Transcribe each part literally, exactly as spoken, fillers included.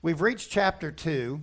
We've reached chapter two,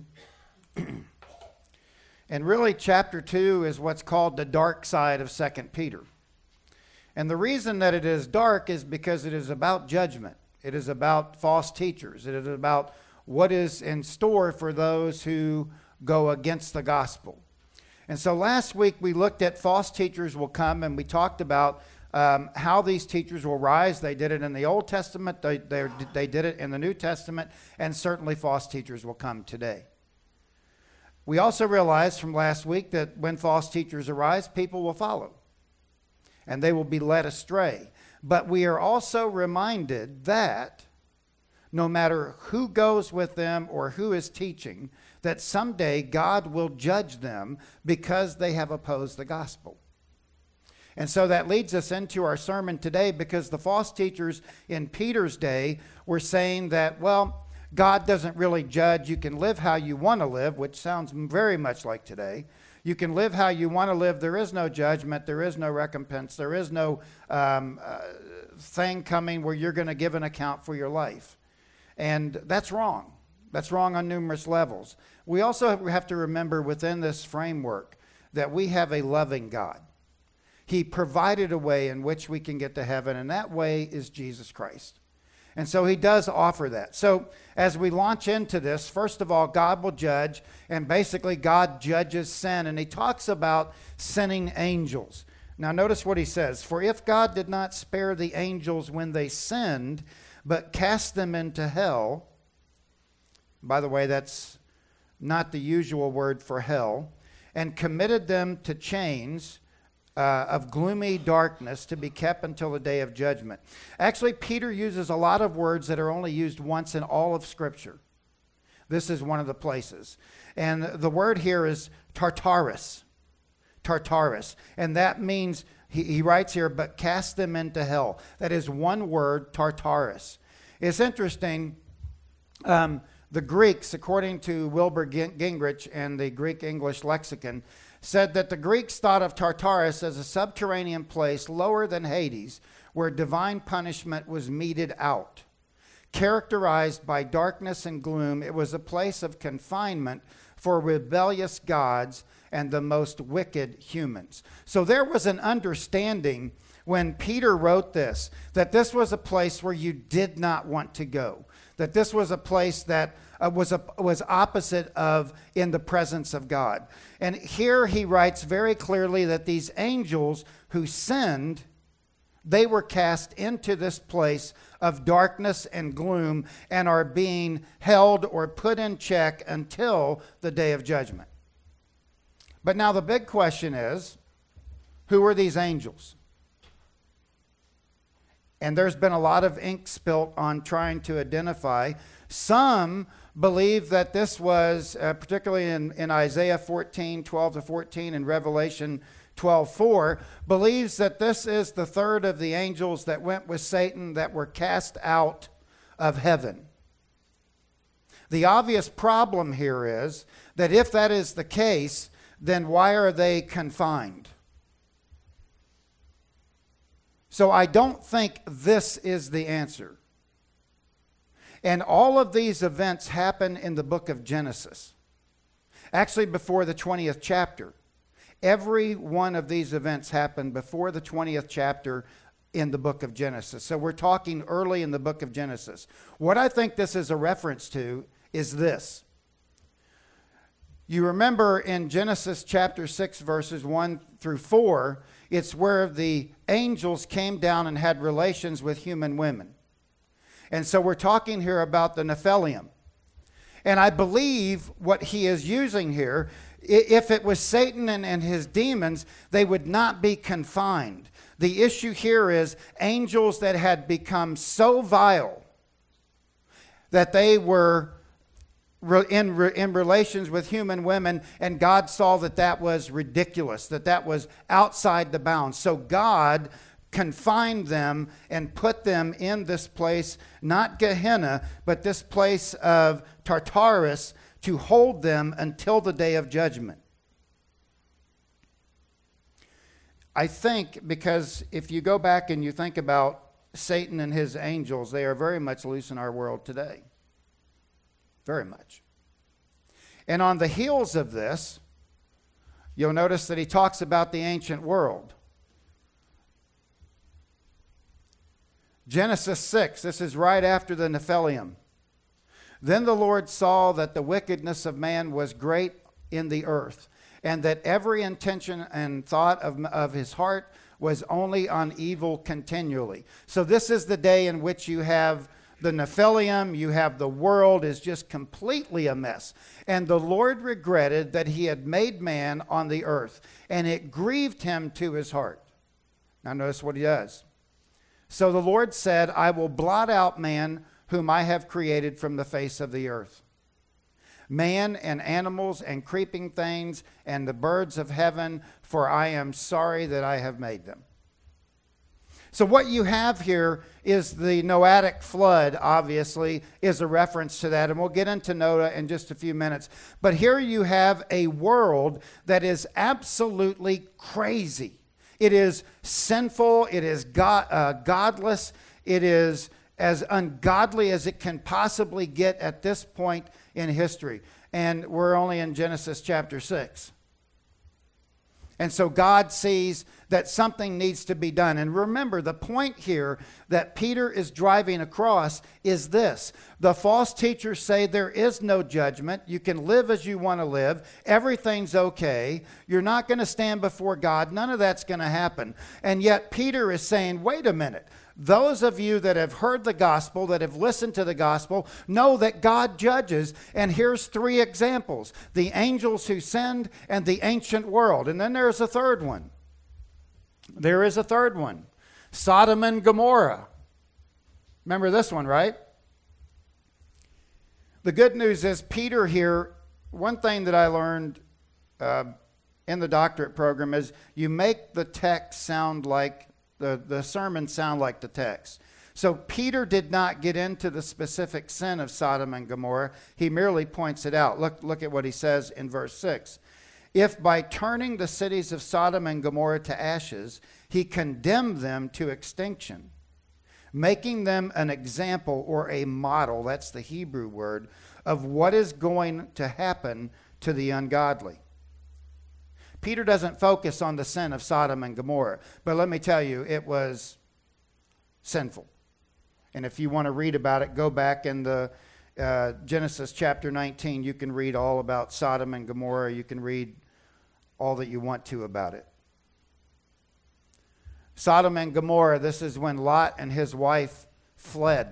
and really chapter two is what's called the dark side of Second Peter. And the reason that it is dark is because it is about judgment. It is about false teachers. It is about what is in store for those who go against the gospel. And so last week we looked at false teachers will come, and we talked about um, how these teachers will rise. They did it in the Old Testament. They, they, they did it in the New Testament. And certainly false teachers will come today. We also realized from last week that when false teachers arise, people will follow. And they will be led astray. But we are also reminded that no matter who goes with them or who is teaching, that someday God will judge them because they have opposed the gospel. And so that leads us into our sermon today, because the false teachers in Peter's day were saying that, well, God doesn't really judge. You can live how you want to live, which sounds very much like today. You can live how you want to live. There is no judgment. There is no recompense. There is no um, uh, thing coming where you're going to give an account for your life. And that's wrong. That's wrong on numerous levels. We also have to remember within this framework that we have a loving God. He provided a way in which we can get to heaven, and that way is Jesus Christ. And so he does offer that. So as we launch into this, first of all, God will judge, and basically God judges sin, and he talks about sinning angels. Now notice what he says. For if God did not spare the angels when they sinned, but cast them into hell. By the way, that's not the usual word for hell. And committed them to chains uh, of gloomy darkness to be kept until the day of judgment. Actually, Peter uses a lot of words that are only used once in all of Scripture. This is one of the places. And the word here is Tartarus. Tartarus. And that means, he, he writes here, but cast them into hell. That is one word, Tartarus. It's interesting. Um, the Greeks, according to Wilbur Gingrich and the Greek English lexicon, said that the Greeks thought of Tartarus as a subterranean place lower than Hades, where divine punishment was meted out. Characterized by darkness and gloom, it was a place of confinement for rebellious gods and the most wicked humans. So there was an understanding when Peter wrote this, that this was a place where you did not want to go, that this was a place that uh, was, a, was opposite of in the presence of God. And here he writes very clearly that these angels who sinned, they were cast into this place of darkness and gloom and are being held or put in check until the day of judgment. But now the big question is, who are these angels? And there's been a lot of ink spilt on trying to identify. Some believe that this was, uh, particularly in, in Isaiah fourteen, twelve to fourteen, and Revelation twelve four, believes that this is the third of the angels that went with Satan that were cast out of heaven. The obvious problem here is that if that is the case, then why are they confined? So I don't think this is the answer. And all of these events happen in the book of Genesis. Actually, before the twentieth chapter. Every one of these events happened before the twentieth chapter in the book of Genesis. So we're talking early in the book of Genesis. What I think this is a reference to is this. You remember in Genesis chapter six, verses one through four, it's where the angels came down and had relations with human women. And so we're talking here about the Nephilim. And I believe what he is using here, if it was Satan and, and his demons, they would not be confined. The issue here is angels that had become so vile that they were In, in relations with human women, and God saw that that was ridiculous, that that was outside the bounds. So God confined them and put them in this place, not Gehenna, but this place of Tartarus, to hold them until the day of judgment. I think because if you go back and you think about Satan and his angels, they are very much loose in our world today. very much. And on the heels of this, you'll notice that he talks about the ancient world. Genesis six, this is right after the Nephilim. Then the Lord saw that the wickedness of man was great in the earth, and that every intention and thought of, of his heart was only on evil continually. So this is the day in which you have the Nephilim, you have the world is just completely a mess. And the Lord regretted that he had made man on the earth, and it grieved him to his heart. Now notice what he does. So the Lord said, I will blot out man whom I have created from the face of the earth. Man and animals and creeping things and the birds of heaven, for I am sorry that I have made them. So what you have here is the Noahic flood, obviously, is a reference to that. And we'll get into Noah in just a few minutes. But here you have a world that is absolutely crazy. It is sinful. It is God, uh, godless. It is as ungodly as it can possibly get at this point in history. And we're only in Genesis chapter six. And so God sees that something needs to be done. And remember, the point here that Peter is driving across is this. The false teachers say there is no judgment. You can live as you want to live. Everything's okay. You're not going to stand before God. None of that's going to happen. And yet Peter is saying, wait a minute. Those of you that have heard the gospel, that have listened to the gospel, know that God judges. And here's three examples. The angels who sinned and the ancient world. And then there's a third one. There is a third one. Sodom and Gomorrah. Remember this one, right? The good news is Peter here, one thing that I learned uh, in the doctorate program is you make the text sound like The, the sermon sound like the text. So Peter did not get into the specific sin of Sodom and Gomorrah. He merely points it out. Look, look at what he says in verse six. If by turning the cities of Sodom and Gomorrah to ashes, he condemned them to extinction, making them an example or a model, that's the Hebrew word, of what is going to happen to the ungodly. Peter doesn't focus on the sin of Sodom and Gomorrah. But let me tell you, it was sinful. And if you want to read about it, go back in the uh, Genesis chapter nineteen. You can read all about Sodom and Gomorrah. You can read all that you want to about it. Sodom and Gomorrah, this is when Lot and his wife fled.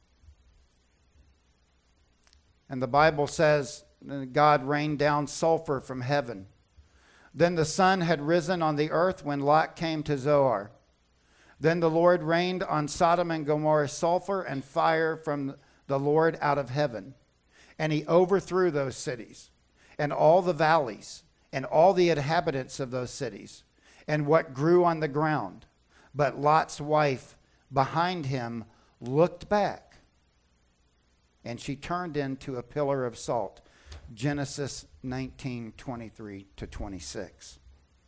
And the Bible says God rained down sulfur from heaven. Then the sun had risen on the earth when Lot came to Zoar. Then the Lord rained on Sodom and Gomorrah sulfur and fire from the Lord out of heaven. And he overthrew those cities and all the valleys and all the inhabitants of those cities and what grew on the ground. But Lot's wife behind him looked back, and she turned into a pillar of salt. Genesis nineteen, twenty-three to twenty-six.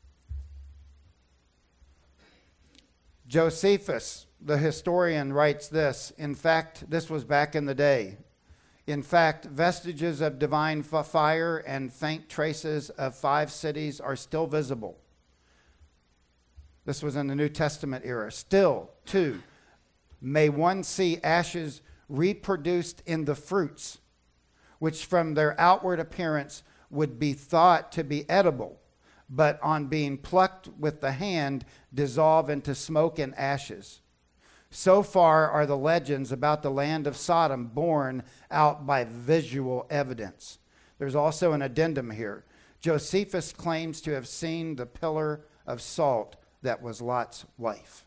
Josephus, the historian, writes this. In fact, this was back in the day. In fact, vestiges of divine fire and faint traces of five cities are still visible. This was in the New Testament era. Still, too, may one see ashes reproduced in the fruits, which from their outward appearance would be thought to be edible, but on being plucked with the hand, dissolve into smoke and ashes. So far are the legends about the land of Sodom borne out by visual evidence. There's also an addendum here. Josephus claims to have seen the pillar of salt that was Lot's wife.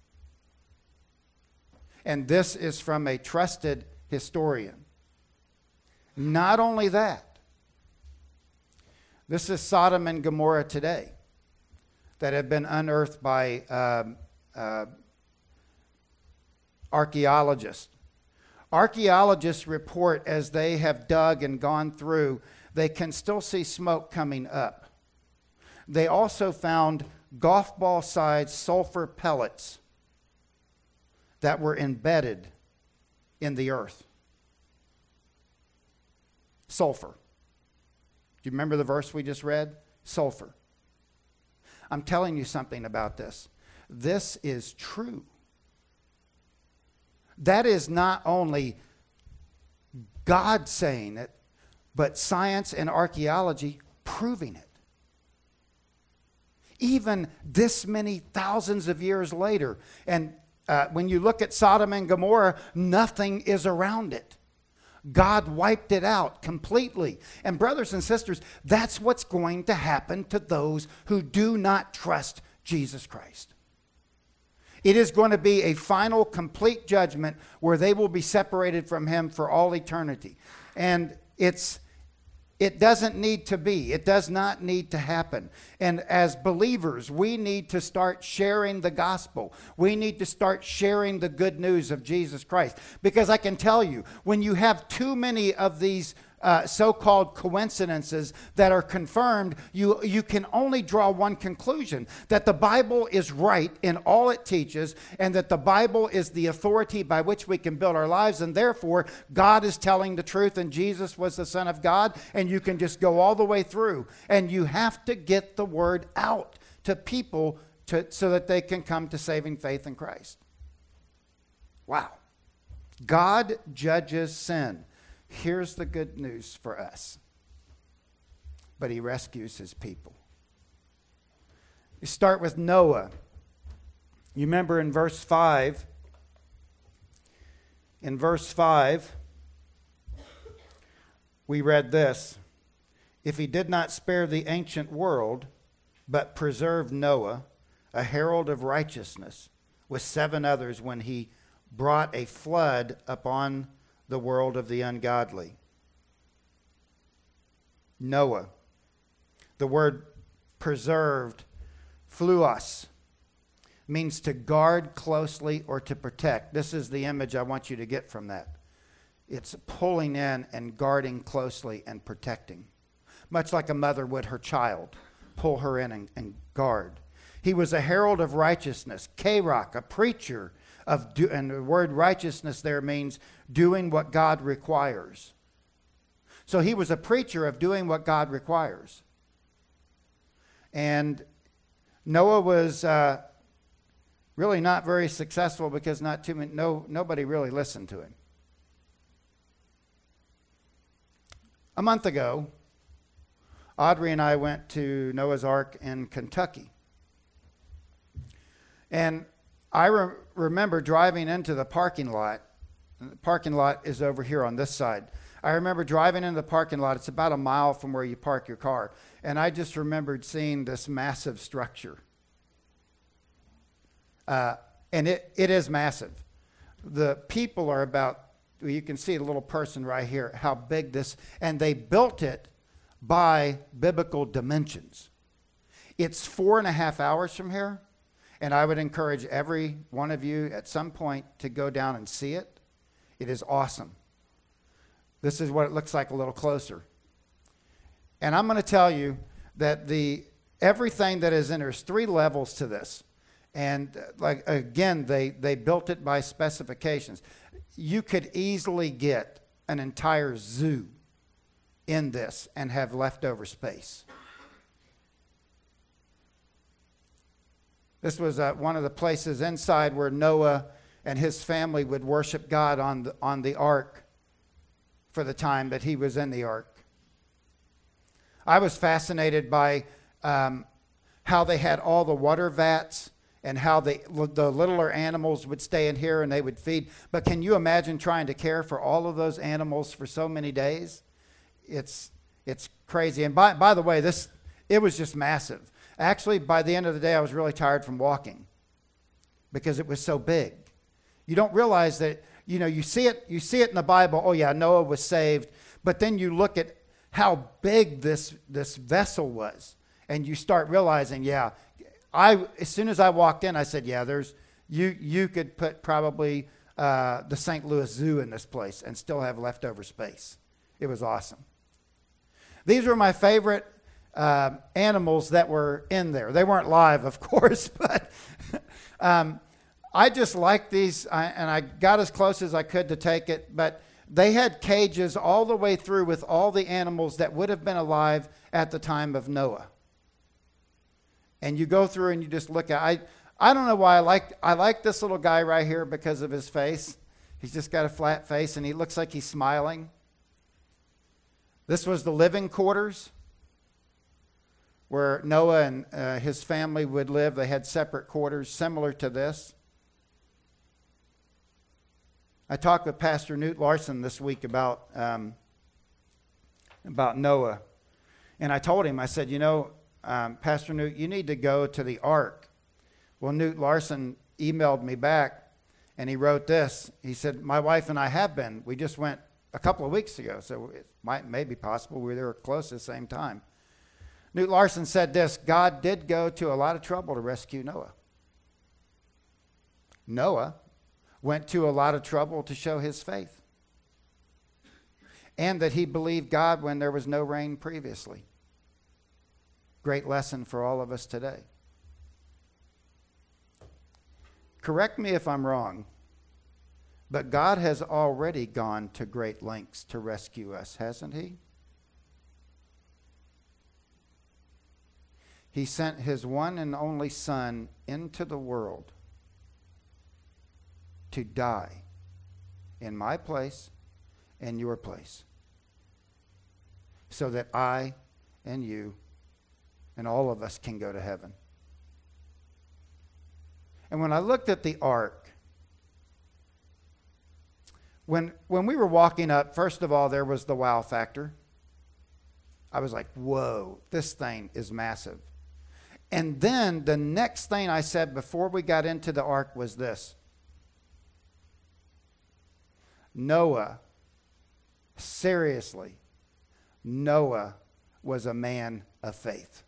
And this is from a trusted historian. Not only that, this is Sodom and Gomorrah today that have been unearthed by um, uh, archaeologists. Archaeologists report as they have dug and gone through, they can still see smoke coming up. They also found golf ball sized sulfur pellets that were embedded in the earth. Sulfur. Do you remember the verse we just read? Sulfur. I'm telling you something about this. This is true. That is not only God saying it, but science and archaeology proving it. Even this many thousands of years later, and uh, when you look at Sodom and Gomorrah, nothing is around it. God wiped it out completely. And brothers and sisters, that's what's going to happen to those who do not trust Jesus Christ. It is going to be a final, complete judgment where they will be separated from him for all eternity. And it's It doesn't need to be. It does not need to happen. And as believers, we need to start sharing the gospel. We need to start sharing the good news of Jesus Christ. Because I can tell you, when you have too many of these uh, so-called coincidences that are confirmed, you, you can only draw one conclusion, that the Bible is right in all it teaches, and that the Bible is the authority by which we can build our lives, and therefore God is telling the truth, and Jesus was the Son of God, and you can just go all the way through. And you have to get the word out to people to, so that they can come to saving faith in Christ. Wow. God judges sin. Here's the good news for us. But he rescues his people. You start with Noah. You remember in verse five. In verse five, we read this. If he did not spare the ancient world, but preserved Noah, a herald of righteousness, with seven others when he brought a flood upon the world of the ungodly. Noah. The word preserved, phluos, means to guard closely or to protect. This is the image I want you to get from that. It's pulling in and guarding closely and protecting. Much like a mother would her child, pull her in and, and guard. He was a herald of righteousness, Kerach, a preacher of, do, and the word righteousness there means doing what God requires. So he was a preacher of doing what God requires. And Noah was uh, really not very successful because not too many, no, nobody really listened to him. A month ago, Audrey and I went to Noah's Ark in Kentucky. And I re- remember driving into the parking lot. And the parking lot is over here on this side. I remember driving into the parking lot. It's about a mile from where you park your car. And I just remembered seeing this massive structure. Uh, and it, it is massive. The people are about, you can see a little person right here, how big this, and they built it by biblical dimensions. It's four and a half hours from here. And I would encourage every one of you at some point to go down and see it. It is awesome. This is what it looks like a little closer. And I'm going to tell you that the everything that is in, there's three levels to this. And like again, they, they built it by specifications. You could easily get an entire zoo in this and have leftover space. This was uh, one of the places inside where Noah and his family would worship God on the, on the ark for the time that he was in the ark. I was fascinated by um, how they had all the water vats and how they, the littler animals would stay in here and they would feed. But can you imagine trying to care for all of those animals for so many days? It's, it's crazy. And by, by the way, this it was just massive. Actually, by the end of the day, I was really tired from walking because it was so big. You don't realize that, you know, you see it, you see it in the Bible. Oh yeah, Noah was saved. But then you look at how big this, this vessel was. And you start realizing, yeah, I, as soon as I walked in, I said, yeah, there's, you, you could put probably uh, the Saint Louis Zoo in this place and still have leftover space. It was awesome. These were my favorite Uh, animals that were in there. They weren't live, of course, but um, I just liked these, I, and I got as close as I could to take it. But They had cages all the way through with all the animals that would have been alive at the time of Noah. And you go through and you just look at, I, I don't know why I like, I like this little guy right here because of his face. He's just got a flat face and he looks like he's smiling. This was the living quarters where Noah and uh, his family would live. They had separate quarters similar to this. I talked with Pastor Newt Larson this week about, um, about Noah. And I told him, I said, you know, um, Pastor Newt, you need to go to the ark. Well, Newt Larson emailed me back and he wrote this. He said, my wife and I have been. We just went a couple of weeks ago, so it might may be possible we were close at the same time. Newt Larson said this: God did go to a lot of trouble to rescue Noah. Noah went to a lot of trouble to show his faith, and that he believed God when there was no rain previously. Great lesson for all of us today. Correct me if I'm wrong, but God has already gone to great lengths to rescue us, hasn't he? He sent his one and only Son into the world to die in my place and your place, so that I and you and all of us can go to heaven. And when I looked at the ark, when, when we were walking up, first of all, there was the wow factor. I was like, whoa, this thing is massive. And then the next thing I said before we got into the ark was this: Noah, seriously, Noah was a man of faith.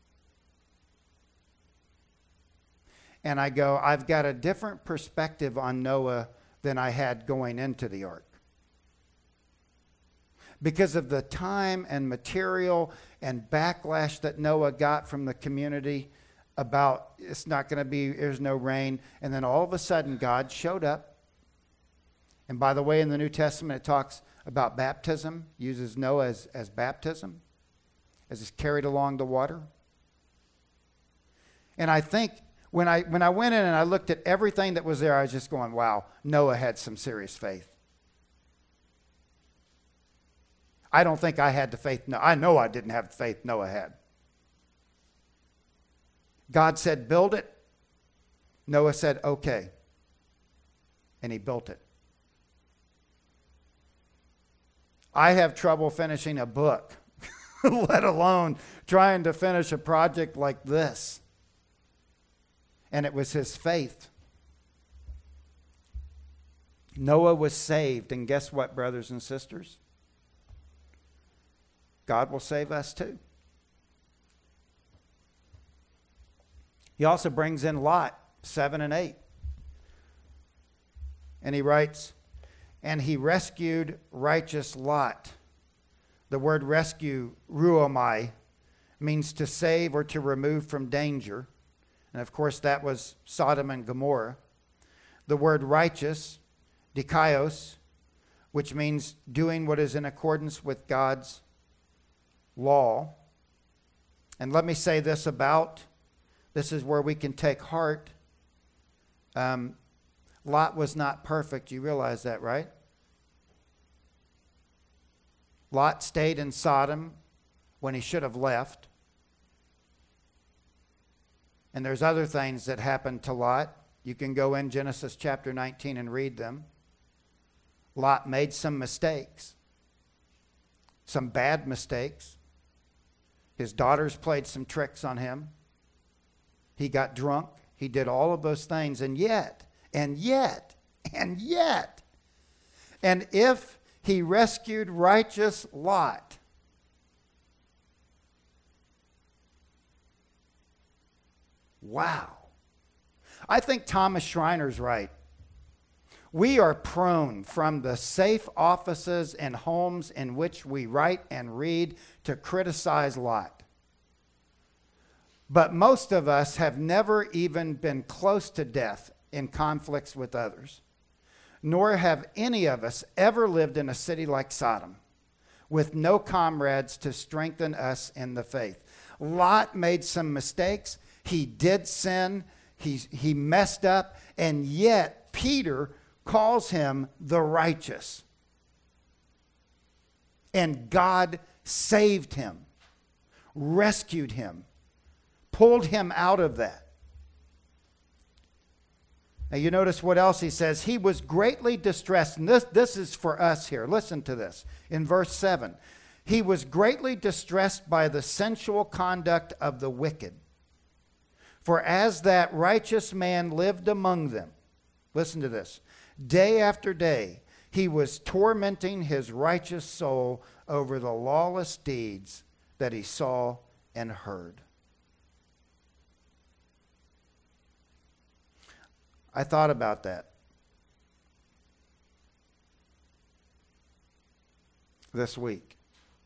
And I go, I've got a different perspective on Noah than I had going into the ark, because of the time and material and backlash that Noah got from the community about it's not going to be, there's no rain. And then all of a sudden God showed up. And by the way, in the New Testament, it talks about baptism, uses Noah as, as baptism, as it's carried along the water. And I think when I, when I went in and I looked at everything that was there, I was just going, wow, Noah had some serious faith. I don't think I had the faith. No, I know I didn't have the faith Noah had. God said, build it. Noah said, okay. And he built it. I have trouble finishing a book, let alone trying to finish a project like this. And it was his faith. Noah was saved. And guess what, brothers and sisters? God will save us too. He also brings in Lot, seven and eight. And he writes, and he rescued righteous Lot. The word rescue, ruomai, means to save or to remove from danger. And of course that was Sodom and Gomorrah. The word righteous, dikaios, which means doing what is in accordance with God's law. And let me say this about, this is where we can take heart. Um, Lot was not perfect. You realize that, right? Lot stayed in Sodom when he should have left. And there's other things that happened to Lot. You can go in Genesis chapter nineteen and read them. Lot made some mistakes, some bad mistakes. His daughters played some tricks on him. He got drunk. He did all of those things. And yet, and yet, and yet, and if he rescued righteous Lot, wow. I think Thomas Schreiner's right. We are prone from the safe offices and homes in which we write and read to criticize Lot. But most of us have never even been close to death in conflicts with others. nor have any of us ever lived in a city like Sodom, with no comrades to strengthen us in the faith. Lot made some mistakes. He did sin. He, he messed up. And yet Peter calls him the righteous. And God saved him, rescued him, pulled him out of that. Now you notice what else he says. He was greatly distressed. And this, this is for us here. Listen to this. In verse seven. He was greatly distressed by the sensual conduct of the wicked. For as that righteous man lived among them, listen to this, day after day, he was tormenting his righteous soul over the lawless deeds that he saw and heard. I thought about that this week.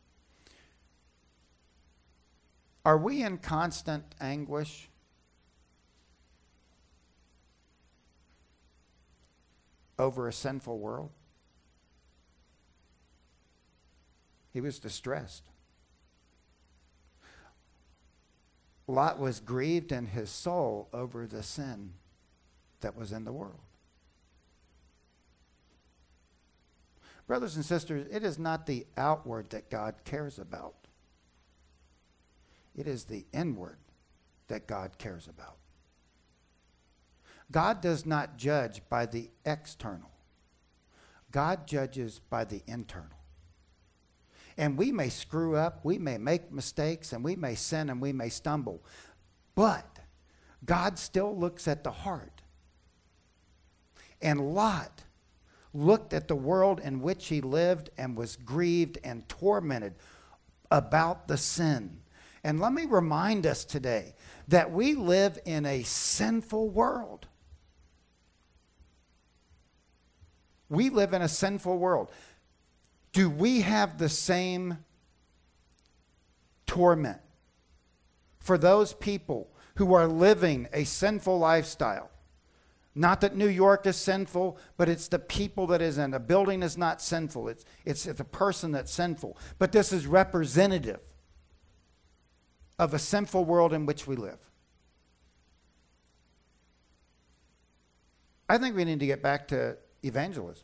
Are we in constant anguish? Over a sinful world? He was distressed. Lot was grieved in his soul over the sin that was in the world. Brothers and sisters, it is not the outward that God cares about. It is the inward that God cares about. God does not judge by the external. God judges by the internal. And we may screw up, we may make mistakes, and we may sin and we may stumble. But God still looks at the heart. And Lot looked at the world in which he lived and was grieved and tormented about the sin. And let me remind us today that we live in a sinful world. We live in a sinful world. Do we have the same torment for those people who are living a sinful lifestyle? Not that New York is sinful, but it's the people that is in. The building is not sinful. It's, it's the person that's sinful. But this is representative of a sinful world in which we live. I think we need to get back to evangelism.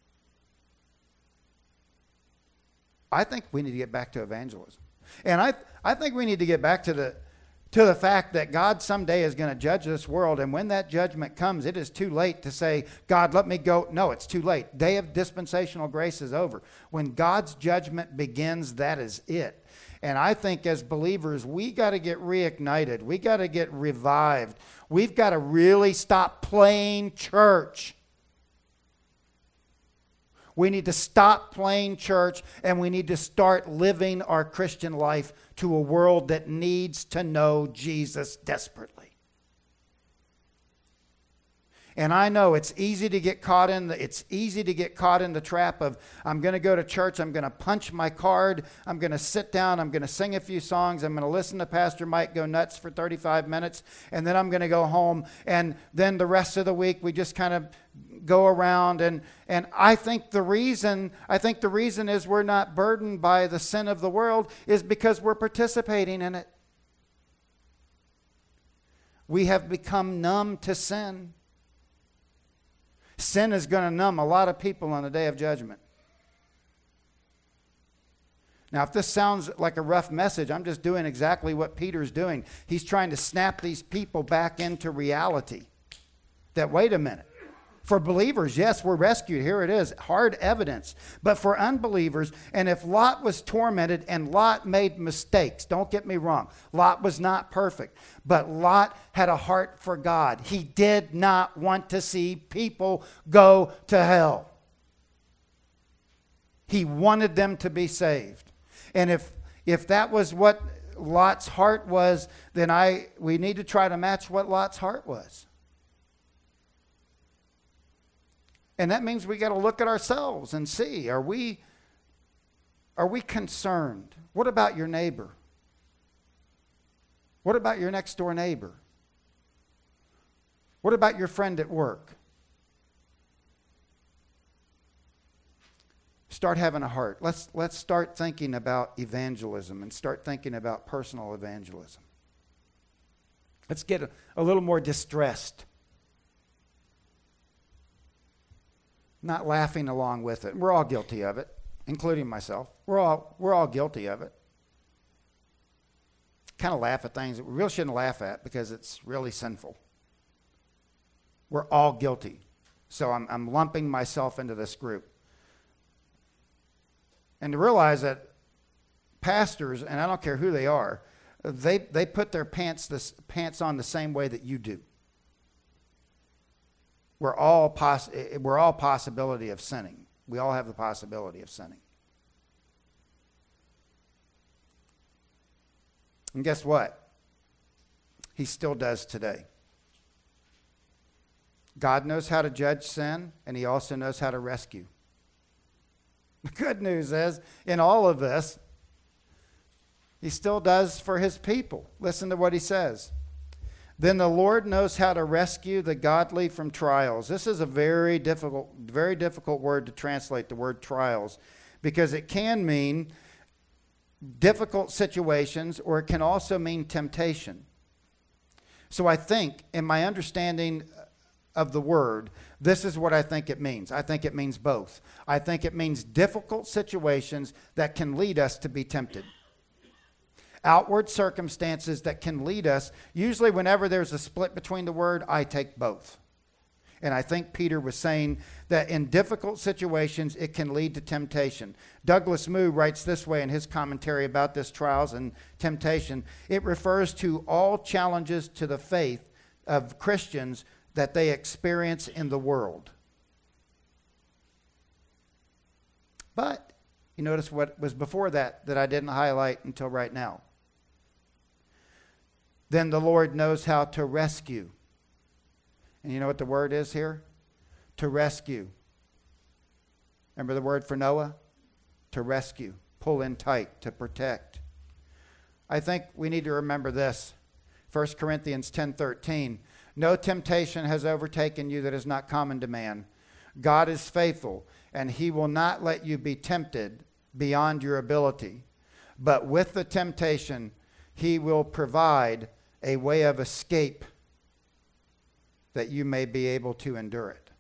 I think we need to get back to evangelism. And I, I think we need to get back to the, to the fact that God someday is going to judge this world. And when that judgment comes, it is too late to say, God, let me go. No, it's too late. Day of dispensational grace is over. When God's judgment begins, that is it. And I think as believers, we got to get reignited. We got to get revived. We've got to really stop playing church. We need to stop playing church, and we need to start living our Christian life to a world that needs to know Jesus desperately. And I know it's easy to get caught in the it's easy to get caught in the trap of, I'm going to go to church, I'm going to punch my card, I'm going to sit down, I'm going to sing a few songs, I'm going to listen to Pastor Mike go nuts for thirty-five minutes, and then I'm going to go home, and then the rest of the week we just kind of go around. And and I think the reason I think the reason is we're not burdened by the sin of the world is because we're participating in it. We have become numb to sin. Sin is going to numb a lot of people on the day of judgment. Now, if this sounds like a rough message, I'm just doing exactly what Peter's doing. He's trying to snap these people back into reality. That, wait a minute. For believers, yes, we're rescued. Here it is, hard evidence. But for unbelievers, and if Lot was tormented and Lot made mistakes, don't get me wrong, Lot was not perfect, but Lot had a heart for God. He did not want to see people go to hell. He wanted them to be saved. And if if that was what Lot's heart was, then I we need to try to match what Lot's heart was. And that means we got to look at ourselves and see, are we, are we concerned? What about your neighbor? What about your next door neighbor? What about your friend at work? Start having a heart. Let's, let's start thinking about evangelism and start thinking about personal evangelism. Let's get a, a little more distressed. Not laughing along with it. We're all guilty of it, including myself. We're all, we're all guilty of it. Kind of laugh at things that we really shouldn't laugh at because it's really sinful. We're all guilty. So I'm, I'm lumping myself into this group. And to realize that pastors, and I don't care who they are, they, they put their pants, this, pants on the same way that you do. We're all, poss- we're all possibility of sinning. We all have the possibility of sinning. And guess what? He still does today. God knows how to judge sin, and he also knows how to rescue. The good news is, in all of this, he still does for his people. Listen to what he says. Then the Lord knows how to rescue the godly from trials. This is a very difficult, very difficult word to translate, the word trials, because it can mean difficult situations, or it can also mean temptation. So I think, in my understanding of the word, this is what I think it means. I think it means both. I think it means difficult situations that can lead us to be tempted. Outward circumstances that can lead us. Usually whenever there's a split between the word, I take both. And I think Peter was saying that in difficult situations, it can lead to temptation. Douglas Moo writes this way in his commentary about this trials and temptation. It refers to all challenges to the faith of Christians that they experience in the world. But you notice what was before that that I didn't highlight until right now. Then the Lord knows how to rescue. And you know what the word is here? To rescue. Remember the word for Noah? To rescue. Pull in tight. To protect. I think we need to remember this. First Corinthians ten thirteen. No temptation has overtaken you that is not common to man. God is faithful, and he will not let you be tempted beyond your ability. But with the temptation, he will provide a way of escape that you may be able to endure it.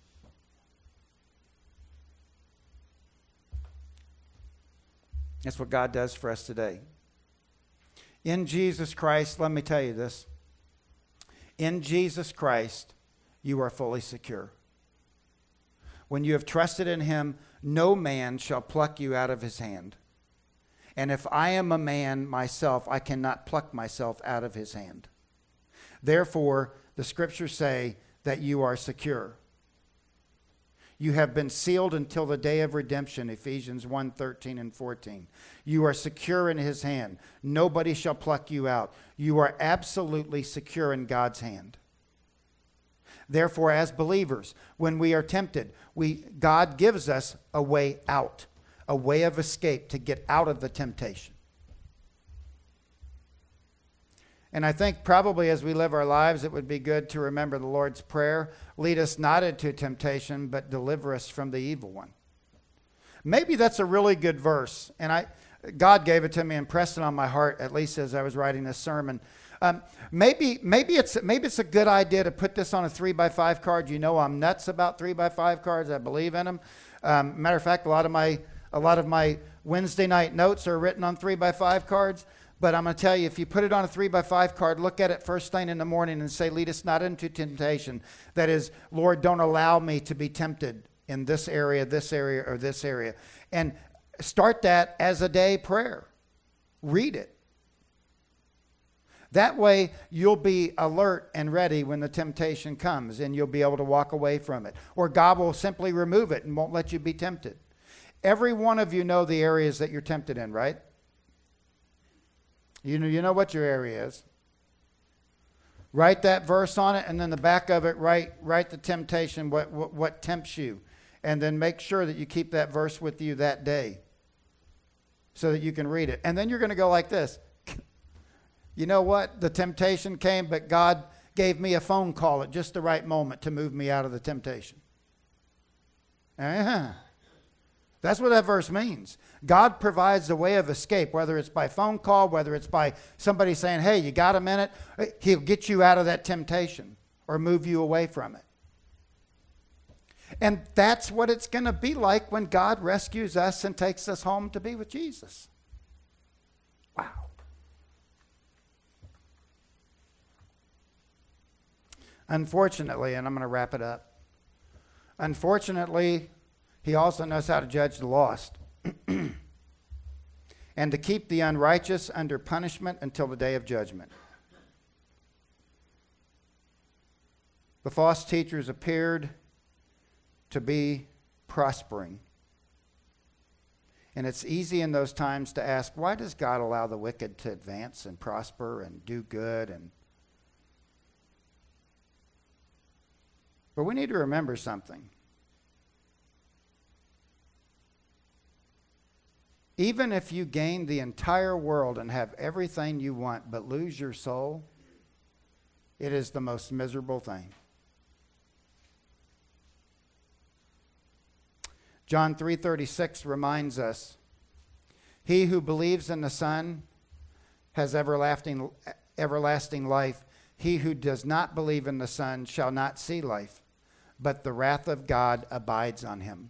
That's what God does for us today. In Jesus Christ, let me tell you this. In Jesus Christ, you are fully secure. When you have trusted in him, no man shall pluck you out of his hand. And if I am a man myself, I cannot pluck myself out of his hand. Therefore, the scriptures say that you are secure. You have been sealed until the day of redemption, Ephesians one thirteen and fourteen. You are secure in his hand. Nobody shall pluck you out. You are absolutely secure in God's hand. Therefore, as believers, when we are tempted, we, God gives us a way out, a way of escape to get out of the temptation. And I think probably as we live our lives, it would be good to remember the Lord's Prayer. Lead us not into temptation, but deliver us from the evil one. Maybe that's a really good verse. And I, God gave it to me and pressed it on my heart, at least as I was writing this sermon. Um, maybe, maybe, it's, maybe it's a good idea to put this on a three by five card. You know I'm nuts about three by five cards. I believe in them. Um, matter of fact, a lot of my, a lot of my Wednesday night notes are written on three by five cards. But I'm going to tell you, if you put it on a three by five card, look at it first thing in the morning and say, lead us not into temptation. That is, Lord, don't allow me to be tempted in this area, this area, or this area. And start that as a day prayer. Read it. That way, you'll be alert and ready when the temptation comes, and you'll be able to walk away from it. Or God will simply remove it and won't let you be tempted. Every one of you know the areas that you're tempted in, right? You know, you know what your area is. Write that verse on it, and then the back of it, write, write the temptation, what, what, what tempts you. And then make sure that you keep that verse with you that day so that you can read it. And then you're going to go like this. You know what? The temptation came, but God gave me a phone call at just the right moment to move me out of the temptation. Uh-huh. That's what that verse means. God provides a way of escape, whether it's by phone call, whether it's by somebody saying, hey, you got a minute? He'll get you out of that temptation or move you away from it. And that's what it's going to be like when God rescues us and takes us home to be with Jesus. Wow. Unfortunately, and I'm going to wrap it up, unfortunately, he also knows how to judge the lost and to keep the unrighteous under punishment until the day of judgment. The false teachers appeared to be prospering. And it's easy in those times to ask, why does God allow the wicked to advance and prosper and do good? And But we need to remember something. Even if you gain the entire world and have everything you want but lose your soul, it is the most miserable thing. John three thirty-six reminds us, he who believes in the Son has everlasting, everlasting life. He who does not believe in the Son shall not see life, but the wrath of God abides on him.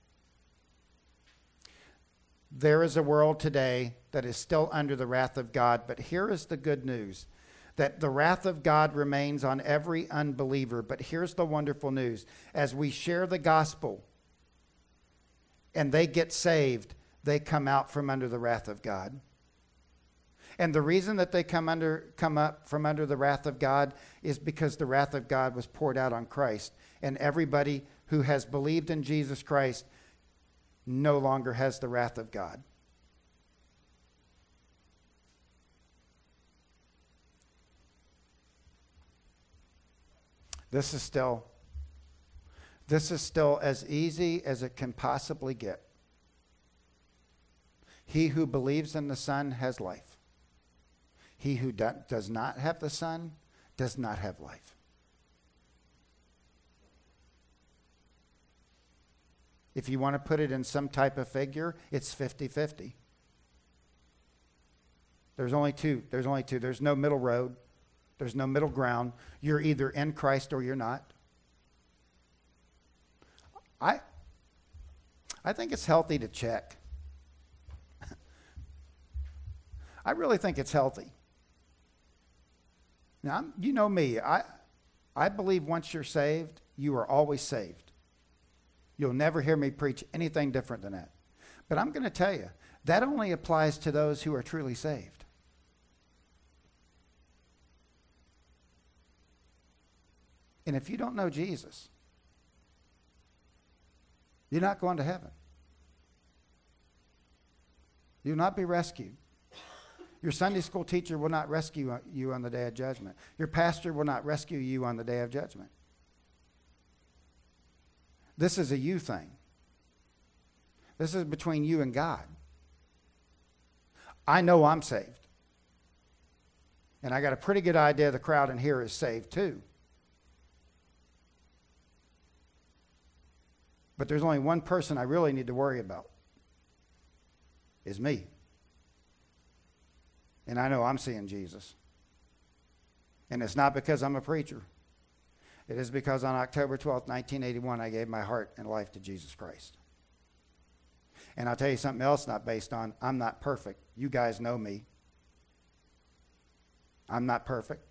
There is a world today that is still under the wrath of God, but here is the good news, that the wrath of God remains on every unbeliever. But here's the wonderful news. As we share the gospel and they get saved, they come out from under the wrath of God. And the reason that they come under come up from under the wrath of God is because the wrath of God was poured out on Christ. And everybody who has believed in Jesus Christ no longer has the wrath of God. This is still, this is still as easy as it can possibly get. He who believes in the Son has life. He who do, does not have the Son does not have life. If you want to put it in some type of figure, it's fifty-fifty. There's only two. There's only two. There's no middle road. There's no middle ground. You're either in Christ or you're not. I, I think it's healthy to check. I really think it's healthy. Now, I'm, you know me. I, I believe once you're saved, you are always saved. You'll never hear me preach anything different than that. But I'm going to tell you, that only applies to those who are truly saved. And if you don't know Jesus, you're not going to heaven. You'll not be rescued. Your Sunday school teacher will not rescue you on the day of judgment. Your pastor will not rescue you on the day of judgment. This is a you thing. This is between you and God. I know I'm saved. And I got a pretty good idea the crowd in here is saved too. But there's only one person I really need to worry about. Is me. And I know I'm seeing Jesus. And it's not because I'm a preacher. It is because on October twelfth, nineteen eighty-one, I gave my heart and life to Jesus Christ. And I'll tell you something else not based on, I'm not perfect. You guys know me. I'm not perfect.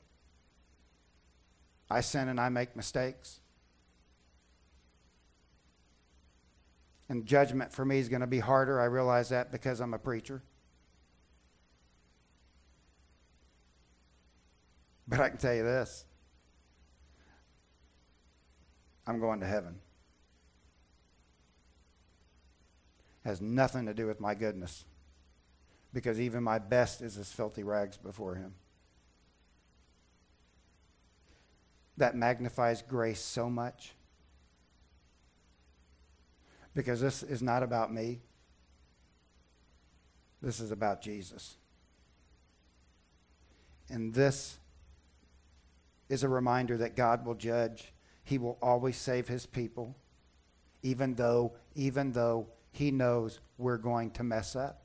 I sin and I make mistakes. And judgment for me is going to be harder. I realize that because I'm a preacher. But I can tell you this. I'm going to heaven. Has nothing to do with my goodness. Because even my best is as filthy rags before him. That magnifies grace so much. Because this is not about me. This is about Jesus. And this is a reminder that God will judge. He will always save his people, even though, even though He knows we're going to mess up.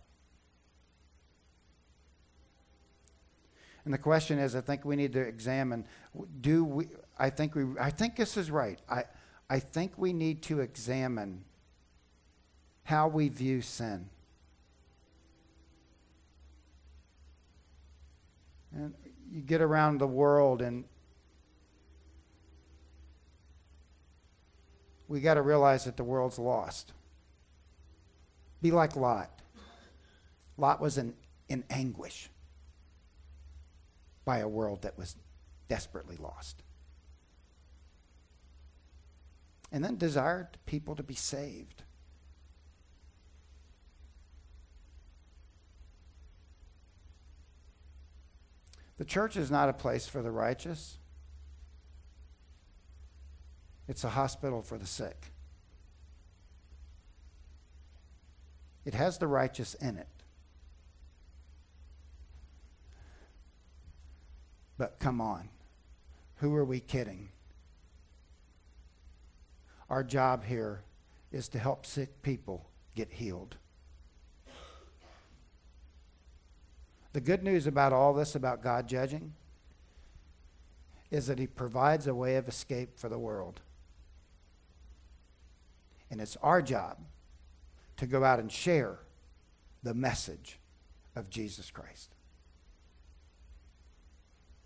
And the question is, I think we need to examine, do we, I think we, I think this is right. I, I think we need to examine how we view sin. And you get around the world and we got to realize that the world's lost. Be like Lot. Lot was in, in anguish by a world that was desperately lost. And then desired people to be saved. The church is not a place for the righteous. It's a hospital for the sick. It has the righteous in it. But come on, who are we kidding? Our job here is to help sick people get healed. The good news about all this, about God judging, is that he provides a way of escape for the world. And it's our job to go out and share the message of Jesus Christ.